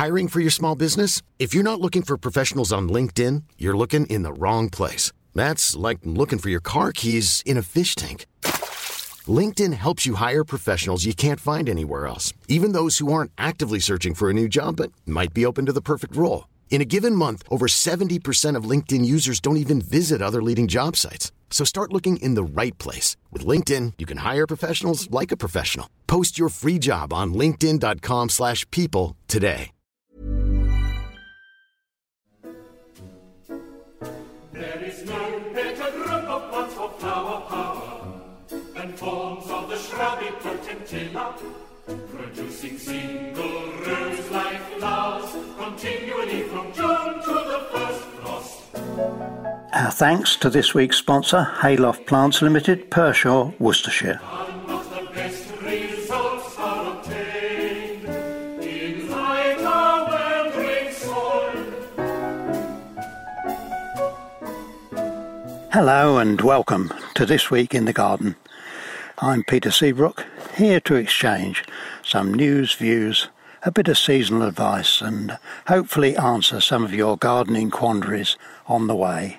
Hiring for your small business? If you're not looking for professionals on LinkedIn, you're looking in the wrong place. That's like looking for your car keys in a fish tank. LinkedIn helps you hire professionals you can't find anywhere else, even those who aren't actively searching for a new job but might be open to the perfect role. In a given month, over 70% of LinkedIn users don't even visit other leading job sites. So start looking in the right place. With LinkedIn, you can hire professionals like a professional. Post your free job on linkedin.com/people today. There is no better group of plants for flower power than forms of the shrubby potentilla, producing single rose-like flowers continually from June to the first frost. Our thanks to this week's sponsor, Hayloft Plants Limited, Pershore, Worcestershire. Hello and welcome to This Week in the Garden. I'm Peter Seabrook, here to exchange some news, views, a bit of seasonal advice and hopefully answer some of your gardening quandaries on the way.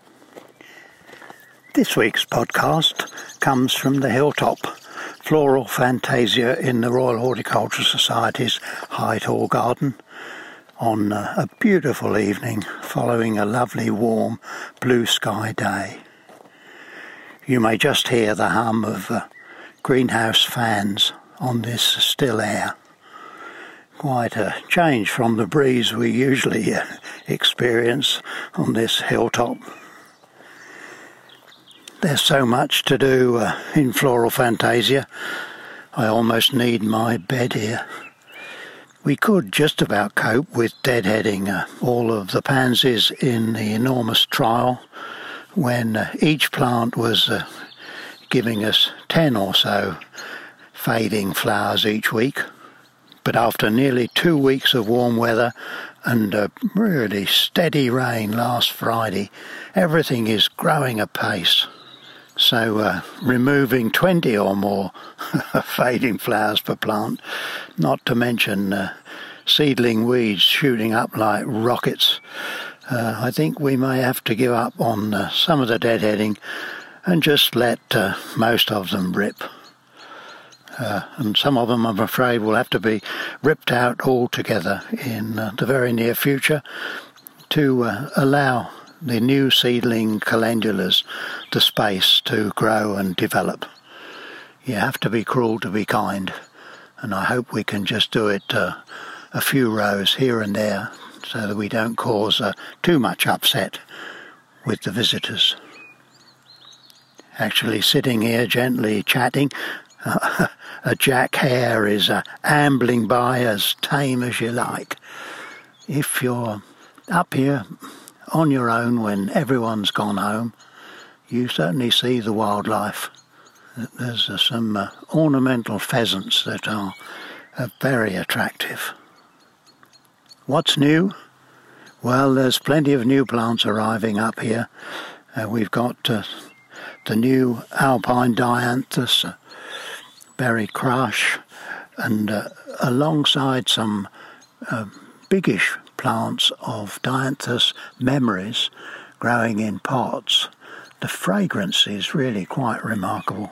This week's podcast comes from the Hilltop Floral Fantasia in the Royal Horticultural Society's Hyde Hall Garden on a beautiful evening following a lovely warm blue sky day. You may just hear the hum of greenhouse fans on this still air. Quite a change from the breeze we usually experience on this hilltop. There's so much to do in Floral Fantasia, I almost need my bed here. We could just about cope with deadheading all of the pansies in the enormous trial when each plant was giving us 10 or so fading flowers each week. But after nearly 2 weeks of warm weather and a really steady rain last Friday, everything is growing apace. So removing 20 or more fading flowers per plant, not to mention seedling weeds shooting up like rockets, I think we may have to give up on some of the deadheading and just let most of them rip. And some of them, I'm afraid, will have to be ripped out altogether in the very near future to allow the new seedling calendulas the space to grow and develop. You have to be cruel to be kind, and I hope we can just do it a few rows here and there so that we don't cause too much upset with the visitors. Actually sitting here gently chatting, a jack hare is ambling by as tame as you like. If you're up here on your own when everyone's gone home, you certainly see the wildlife. There's some ornamental pheasants that are very attractive. What's new? Well, there's plenty of new plants arriving up here. We've got the new alpine dianthus, berry crush, and alongside some biggish plants of dianthus memories growing in pots. The fragrance is really quite remarkable.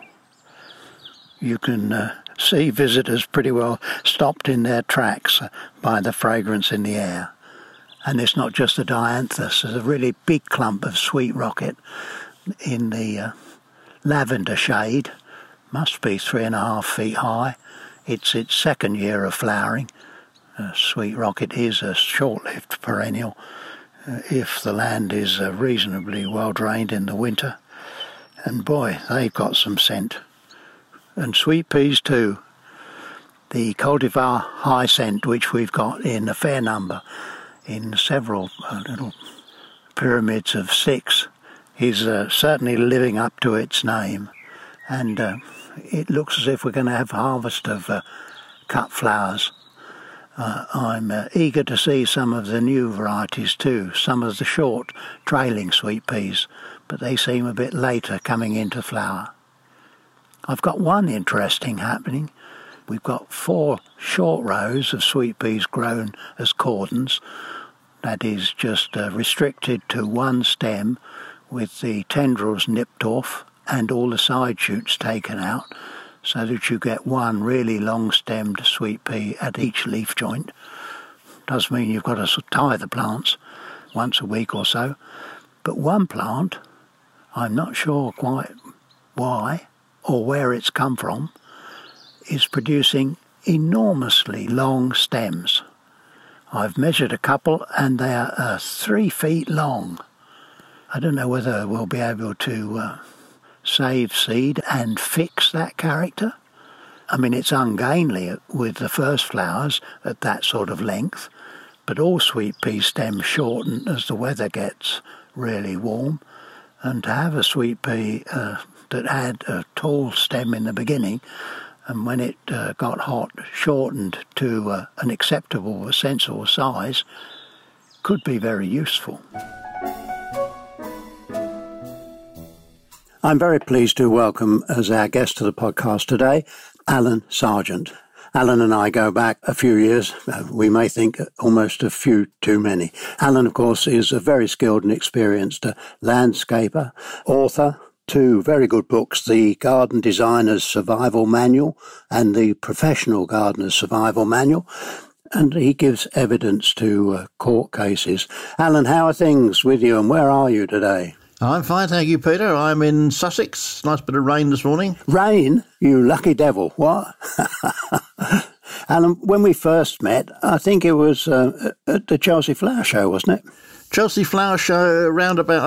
You can see visitors pretty well stopped in their tracks by the fragrance in the air. And it's not just the dianthus, there's a really big clump of sweet rocket in the lavender shade, must be 3.5 feet high. It's its second year of flowering. Sweet rocket is a short-lived perennial if the land is reasonably well drained in the winter. And boy, they've got some scent. And sweet peas too. The cultivar hyacinth, which we've got in a fair number, in several little pyramids of 6, is certainly living up to its name. And it looks as if we're going to have a harvest of cut flowers. I'm eager to see some of the new varieties too, some of the short trailing sweet peas, but they seem a bit later coming into flower. I've got one interesting happening we've got 4 short rows of sweet peas grown as cordons. That is just restricted to one stem with the tendrils nipped off and all the side shoots taken out, so that you get one really long-stemmed sweet pea at each leaf joint. Does mean you've got to tie the plants once a week or so. But one plant, I'm not sure quite why or where it's come from, is producing enormously long stems. I've measured a couple and they are 3 feet long. I don't know whether we'll be able to save seed and fix that character. I mean, it's ungainly with the first flowers at that sort of length, but all sweet pea stems shorten as the weather gets really warm, and to have a sweet pea that had a tall stem in the beginning, and when it got hot, shortened to an acceptable, sensible size, could be very useful. I'm very pleased to welcome as our guest to the podcast today, Alan Sargent. Alan and I go back a few years, we may think almost a few too many. Alan, of course, is a very skilled and experienced landscaper, author, 2 very good books, The Garden Designer's Survival Manual and The Professional Gardener's Survival Manual, and he gives evidence to court cases. Alan, how are things with you and where are you today? I'm fine, thank you, Peter. I'm in Sussex. Nice bit of rain this morning. Rain? You lucky devil. What? Alan, when we first met, I think it was at the Chelsea Flower Show, wasn't it? Chelsea Flower Show around about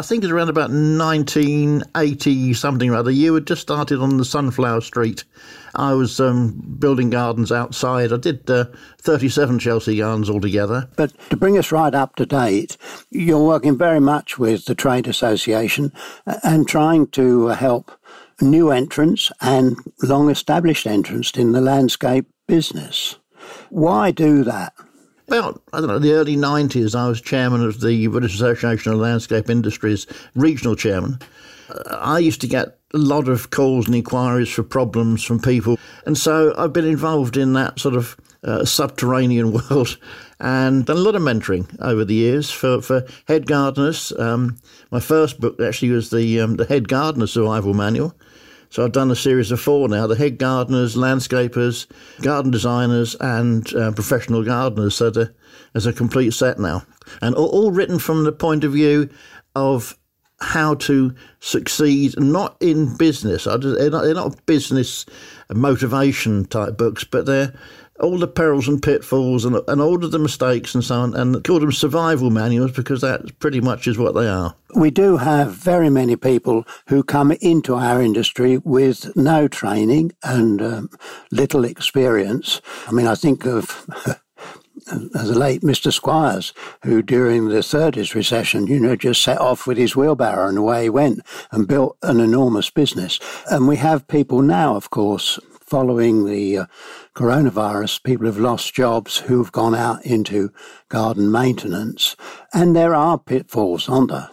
1980 something or other. You had just started on the Sunflower Street. I was building gardens outside. I did 37 Chelsea gardens altogether. But to bring us right up to date, you're working very much with the Trade Association and trying to help new entrants and long-established entrants in the landscape business. Why do that? About, the early 90s, I was chairman of the British Association of Landscape Industries, regional chairman. I used to get a lot of calls and inquiries for problems from people. And so I've been involved in that sort of subterranean world and done a lot of mentoring over the years for head gardeners. My first book actually was the Head Gardener Survival Manual. So I've done a series of 4 now, the head gardeners, landscapers, garden designers and professional gardeners. So there's a complete set now. And all written from the point of view of how to succeed, not in business. They're not business motivation type books, but they're all the perils and pitfalls and all of the mistakes and so on, and call them survival manuals because that pretty much is what they are. We do have very many people who come into our industry with no training and little experience. I mean, I think of the late Mr. Squires, who during the 30s recession, just set off with his wheelbarrow and away he went and built an enormous business. And we have people now, of course, following the coronavirus, people have lost jobs who've gone out into garden maintenance. And there are pitfalls, aren't there?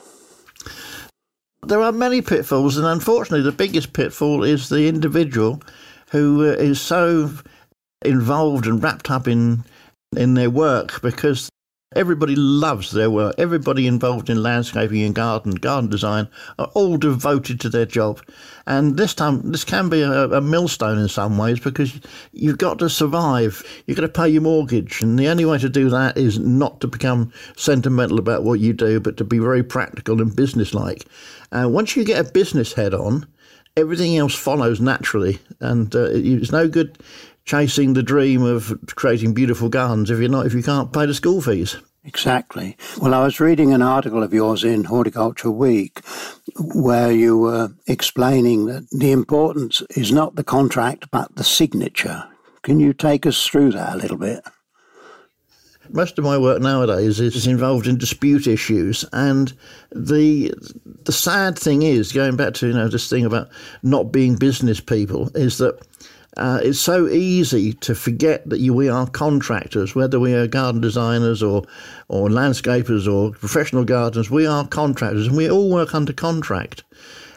There are many pitfalls, and unfortunately the biggest pitfall is the individual who is so involved and wrapped up in their work, because everybody loves their work. Everybody involved in landscaping and garden design are all devoted to their job. And this can be a millstone in some ways, because you've got to survive. You've got to pay your mortgage. And the only way to do that is not to become sentimental about what you do, but to be very practical and businesslike. Once you get a business head on, everything else follows naturally. And it's no good chasing the dream of creating beautiful gardens if you can't pay the school fees. Exactly. Well, I was reading an article of yours in Horticulture Week where you were explaining that the importance is not the contract but the signature. Can you take us through that a little bit? Most of my work nowadays is involved in dispute issues, and the sad thing is, going back to this thing about not being business people, is that it's so easy to forget that we are contractors, whether we are garden designers or landscapers or professional gardeners. We are contractors and we all work under contract.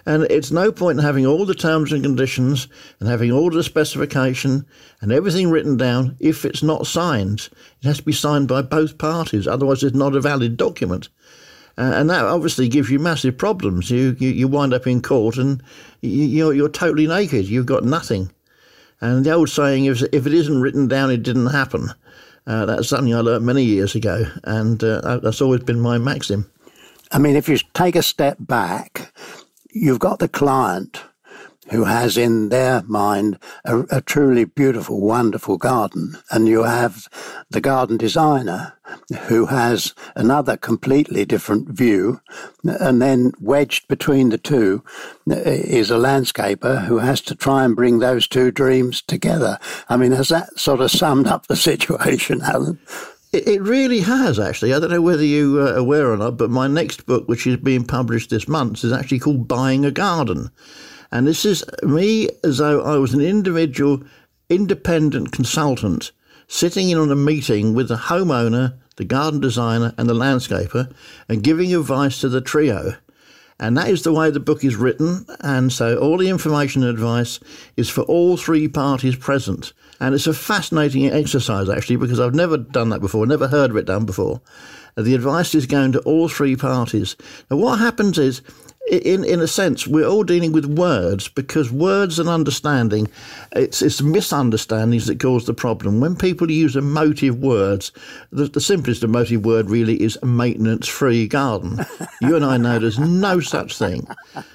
And it's no point in having all the terms and conditions and having all the specification and everything written down if it's not signed. It has to be signed by both parties, otherwise it's not a valid document. And that obviously gives you massive problems. You wind up in court and you're totally naked. You've got nothing. And the old saying is, if it isn't written down, it didn't happen. That's something I learned many years ago, and that's always been my maxim. I mean, if you take a step back, you've got the client who has in their mind a truly beautiful, wonderful garden, and you have the garden designer who has another completely different view, and then wedged between the two is a landscaper who has to try and bring those two dreams together. I mean, has that sort of summed up the situation, Alan? It really has, actually. I don't know whether you are aware or not, but my next book, which is being published this month, is actually called Buying a Garden. And this is me as though I was an individual, independent consultant sitting in on a meeting with the homeowner, the garden designer and the landscaper and giving advice to the trio. And that is the way the book is written. And so all the information and advice is for all three parties present. And it's a fascinating exercise, actually, because I've never done that before, never heard of it done before. The advice is going to all three parties. Now, what happens is, in a sense, we're all dealing with words, because words and understanding, it's misunderstandings that cause the problem. When people use emotive words, the simplest emotive word really is a maintenance-free garden. You and I know there's no such thing.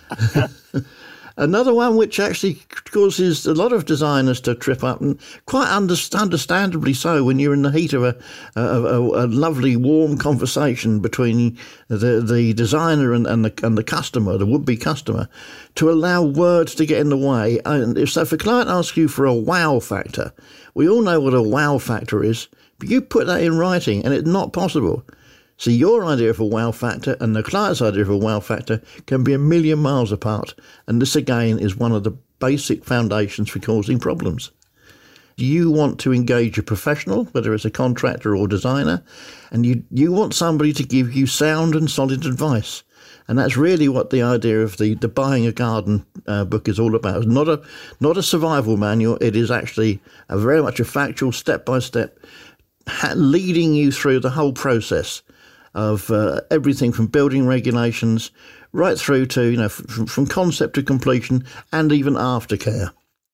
Another one which actually causes a lot of designers to trip up, and quite understandably so when you're in the heat of a lovely, warm conversation between the designer and the customer, the would-be customer, to allow words to get in the way. And so if a client asks you for a wow factor, we all know what a wow factor is, but you put that in writing and it's not possible. So your idea of a wow factor and the client's idea of a wow factor can be a million miles apart. And this, again, is one of the basic foundations for causing problems. You want to engage a professional, whether it's a contractor or designer, and you want somebody to give you sound and solid advice. And that's really what the idea of the Buying a Garden book is all about. It's not a survival manual. It is actually very much a factual, step-by-step, leading you through the whole process of everything from building regulations right through to, from concept to completion and even aftercare.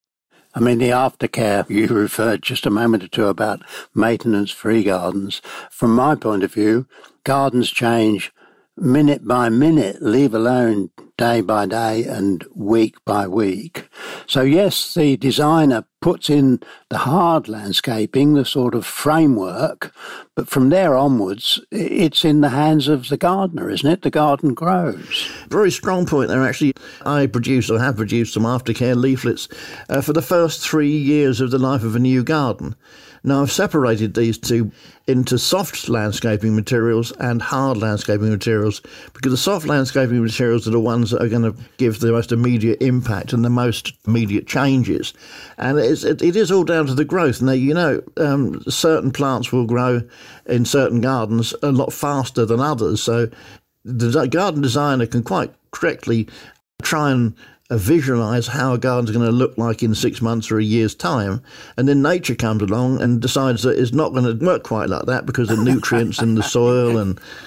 I mean, the aftercare, you referred just a moment or two about maintenance-free gardens. From my point of view, gardens change minute by minute, leave alone day by day and week by week. So yes, the designer puts in the hard landscaping, the sort of framework, but from there onwards, it's in the hands of the gardener, isn't it? The garden grows. Very strong point there, actually. I have produced some aftercare leaflets for the first 3 years of the life of a new garden. Now, I've separated these two into soft landscaping materials and hard landscaping materials, because the soft landscaping materials are the ones that are going to give the most immediate impact and the most immediate changes. And it is all down to the growth. Now, certain plants will grow in certain gardens a lot faster than others. So the garden designer can quite correctly try and visualise how a garden's going to look like in 6 months or a year's time, and then nature comes along and decides that it's not going to work quite like that because of nutrients in the soil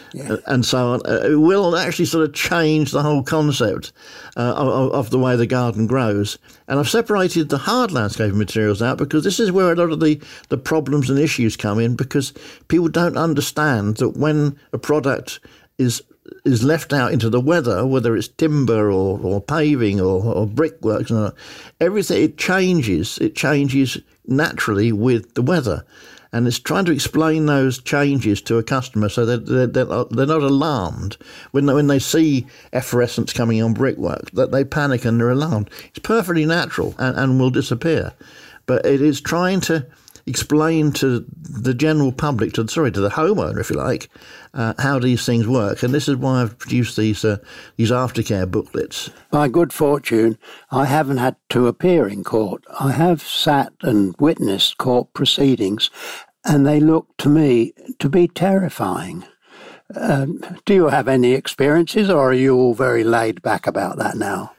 and so on. It will actually sort of change the whole concept of the way the garden grows. And I've separated the hard landscaping materials out because this is where a lot of the problems and issues come in, because people don't understand that when a product is left out into the weather, whether it's timber or paving or brickworks, everything, it changes naturally with the weather. And it's trying to explain those changes to a customer so that they're not alarmed when they see efflorescence coming on brickwork, that they panic and they're alarmed. It's perfectly natural and will disappear. But it is trying to explain to the general public, to the homeowner, if you like, how these things work. And this is why I've produced these aftercare booklets. By good fortune, I haven't had to appear in court. I have sat and witnessed court proceedings, and they look to me to be terrifying. Do you have any experiences, or are you all very laid back about that now?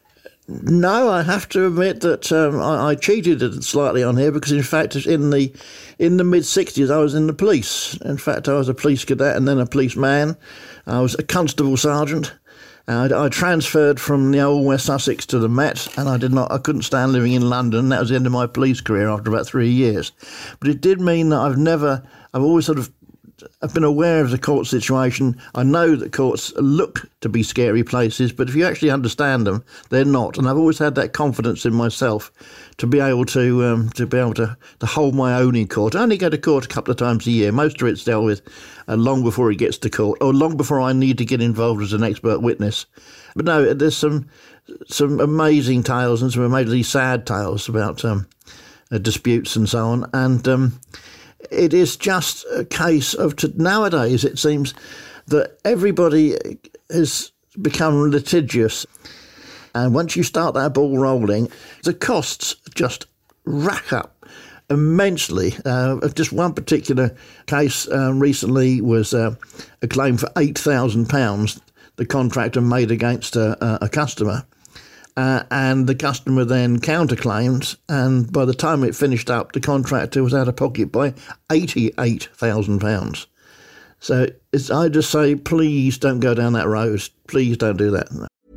No, I have to admit that I cheated it slightly on here because, in fact, in the mid-60s, I was in the police. In fact, I was a police cadet and then a policeman. I was a constable sergeant. I transferred from the old West Sussex to the Met, and I couldn't stand living in London. That was the end of my police career after about 3 years. But it did mean that I've always I've been aware of the court situation. I know that courts look to be scary places, but if you actually understand them, they're not. And I've always had that confidence in myself to be able to hold my own in court. I only go to court a couple of times a year. Most of it's dealt with long before it gets to court, or long before I need to get involved as an expert witness. But no, there's some amazing tales and some amazingly sad tales about disputes and so on. And it is just a case of nowadays it seems that everybody has become litigious, and once you start that ball rolling, the costs just rack up immensely. Just one particular case recently was a claim for £8,000 the contractor made against a customer. And the customer then counterclaimed, and by the time it finished up, the contractor was out of pocket by £88,000. So I just say, please don't go down that road. Please don't do that.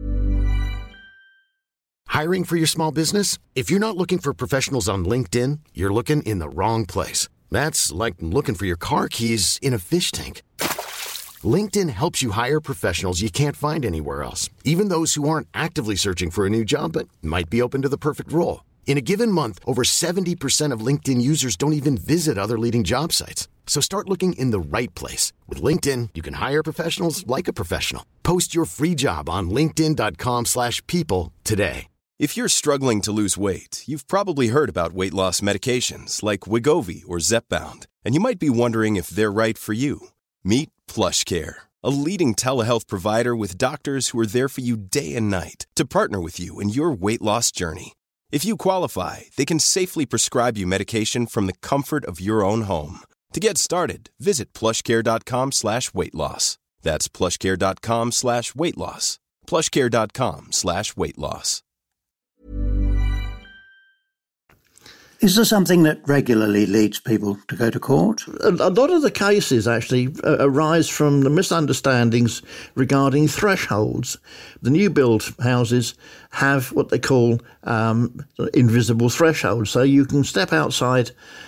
Hiring for your small business? If you're not looking for professionals on LinkedIn, you're looking in the wrong place. That's like looking for your car keys in a fish tank. LinkedIn helps you hire professionals you can't find anywhere else, even those who aren't actively searching for a new job but might be open to the perfect role. In a given month, over 70% of LinkedIn users don't even visit other leading job sites. So start looking in the right place. With LinkedIn, you can hire professionals like a professional. Post your free job on linkedin.com/people today. If you're struggling to lose weight, you've probably heard about weight loss medications like Wegovy or Zepbound, and you might be wondering if they're right for you. Meet PlushCare, a leading telehealth provider with doctors who are there for you day and night to partner with you in your weight loss journey. If you qualify, they can safely prescribe you medication from the comfort of your own home. To get started, visit plushcare.com/weightloss. That's plushcare.com/weightloss. plushcare.com/weightloss. Is there something that regularly leads people to go to court? A lot of the cases actually arise from the misunderstandings regarding thresholds. The new build houses have what they call invisible thresholds, so you can step outside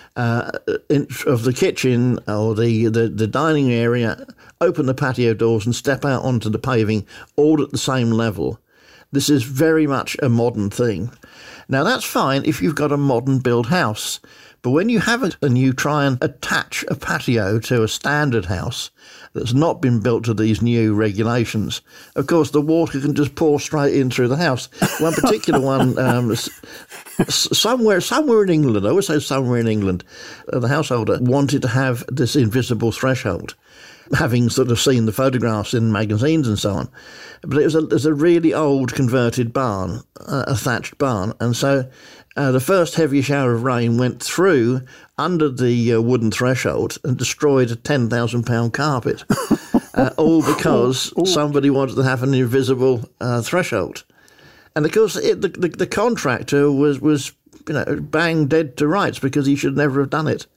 of the kitchen or the dining area, open the patio doors and step out onto the paving all at the same level. This is very much a modern thing. Now, that's fine if you've got a modern built house, but when you have it and you try and attach a patio to a standard house that's not been built to these new regulations, of course, the water can just pour straight in through the house. One particular one, somewhere in England, I would say somewhere in England, the householder wanted to have this invisible threshold, having sort of seen the photographs in magazines and so on. But it was a really old converted barn, a thatched barn. And so the first heavy shower of rain went through under the wooden threshold and destroyed a £10,000 carpet, all because somebody wanted to have an invisible threshold. And of course, the contractor was bang dead to rights because he should never have done it.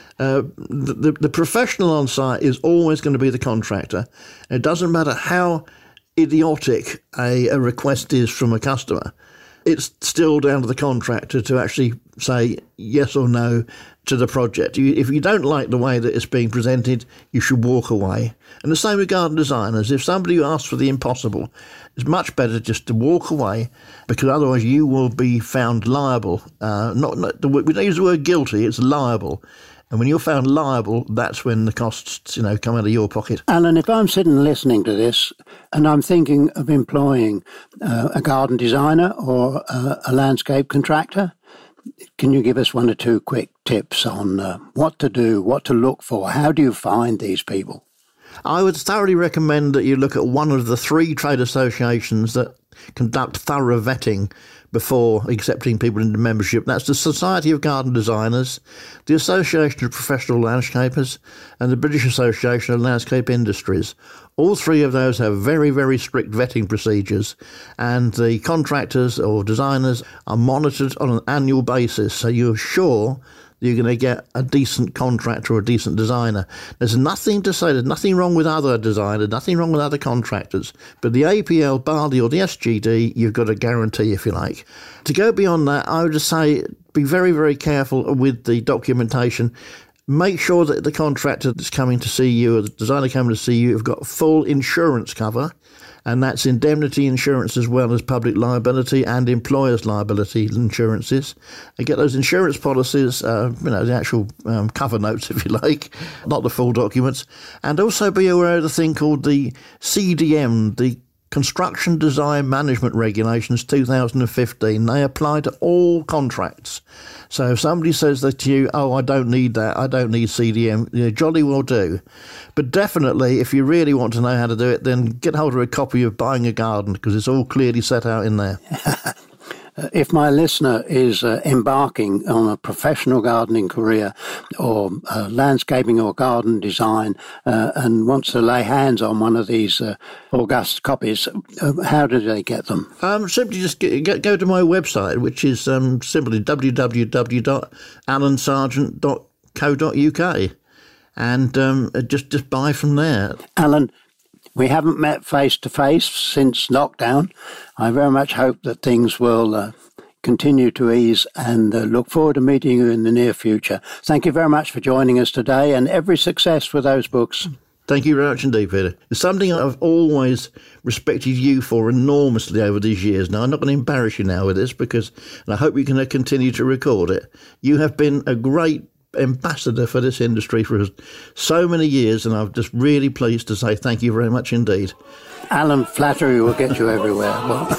The professional on site is always going to be the contractor. It doesn't matter how idiotic a request is from a customer. It's still down to the contractor to actually say yes or no to the project. If you don't like the way that it's being presented, you should walk away. And the same with garden designers. If somebody asks for the impossible, it's much better just to walk away, because otherwise you will be found liable. We don't use the word guilty, it's liable. And when you're found liable, that's when the costs, come out of your pocket. Alan, if I'm sitting listening to this and I'm thinking of employing a garden designer or a landscape contractor, can you give us one or two quick tips on what to do, what to look for? How do you find these people? I would thoroughly recommend that you look at one of the 3 trade associations that conduct thorough vetting before accepting people into membership. That's the Society of Garden Designers, the Association of Professional Landscapers, and the British Association of Landscape Industries. All three of those have very, very strict vetting procedures, and the contractors or designers are monitored on an annual basis, so you're sure you're going to get a decent contractor or a decent designer. There's nothing to say, there's nothing wrong with other designers, nothing wrong with other contractors, but the APL, Bardi or the SGD, you've got a guarantee, if you like. To go beyond that, I would just say be very, very careful with the documentation. Make sure that the contractor that's coming to see you or the designer coming to see you have got full insurance cover, and that's indemnity insurance as well as public liability and employer's liability insurances. And get those insurance policies, the actual cover notes, if you like, not the full documents. And also be aware of the thing called the CDM, the Construction Design Management Regulations 2015. They apply to all contracts. So if somebody says that to you, oh, I don't need that, I don't need CDM, you jolly well do. But definitely, if you really want to know how to do it, then get hold of a copy of Buying a Garden, because it's all clearly set out in there. If my listener is embarking on a professional gardening career or landscaping or garden design and wants to lay hands on one of these august copies, how do they get them? Simply just go to my website, which is simply www.alansargent.co.uk, and just buy from there. Alan, we haven't met face-to-face since lockdown. I very much hope that things will continue to ease, and look forward to meeting you in the near future. Thank you very much for joining us today, and every success with those books. Thank you very much indeed, Peter. It's something I've always respected you for enormously over these years. Now, I'm not going to embarrass you now with this, and I hope you can continue to record it. You have been a great ambassador for this industry for so many years, and I'm just really pleased to say thank you very much indeed. Alan, flattery will get you everywhere.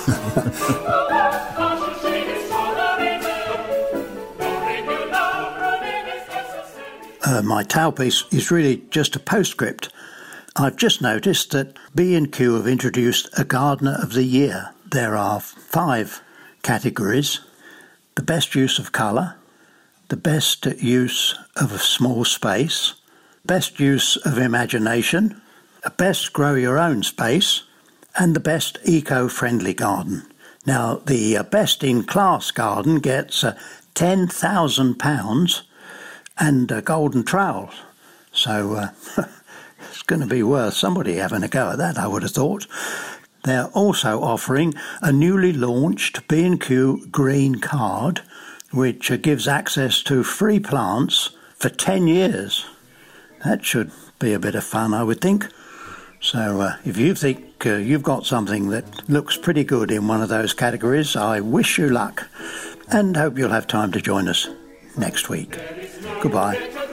My tailpiece is really just a postscript. I've just noticed that B&Q have introduced a Gardener of the Year. There are 5 categories: the best use of colour, the best use of a small space, best use of imagination, a best grow your own space, and the best eco-friendly garden. Now, the best in class garden gets £10,000 and a golden trowel. So it's going to be worth somebody having a go at that, I would have thought. They're also offering a newly launched B&Q Green Card, which gives access to free plants for 10 years. That should be a bit of fun, I would think. So if you think you've got something that looks pretty good in one of those categories, I wish you luck and hope you'll have time to join us next week. Goodbye.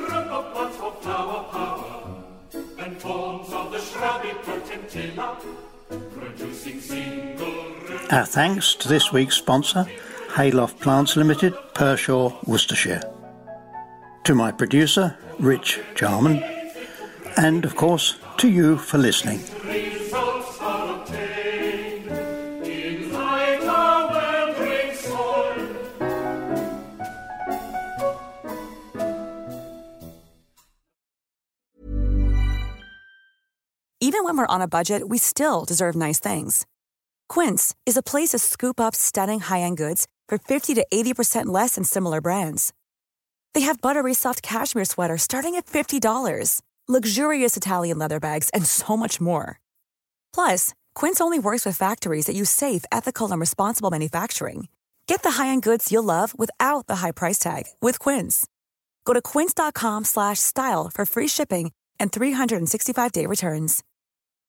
Our thanks to this week's sponsor, Hayloft Plants Limited, Pershore, Worcestershire. To my producer, Rich Jarman, and of course to you for listening. Even when we're on a budget, we still deserve nice things. Quince is a place to scoop up stunning high-end goods for 50 to 80% less than similar brands. They have buttery soft cashmere sweaters starting at $50, luxurious Italian leather bags, and so much more. Plus, Quince only works with factories that use safe, ethical, and responsible manufacturing. Get the high-end goods you'll love without the high price tag with Quince. Go to quince.com/style for free shipping and 365-day returns.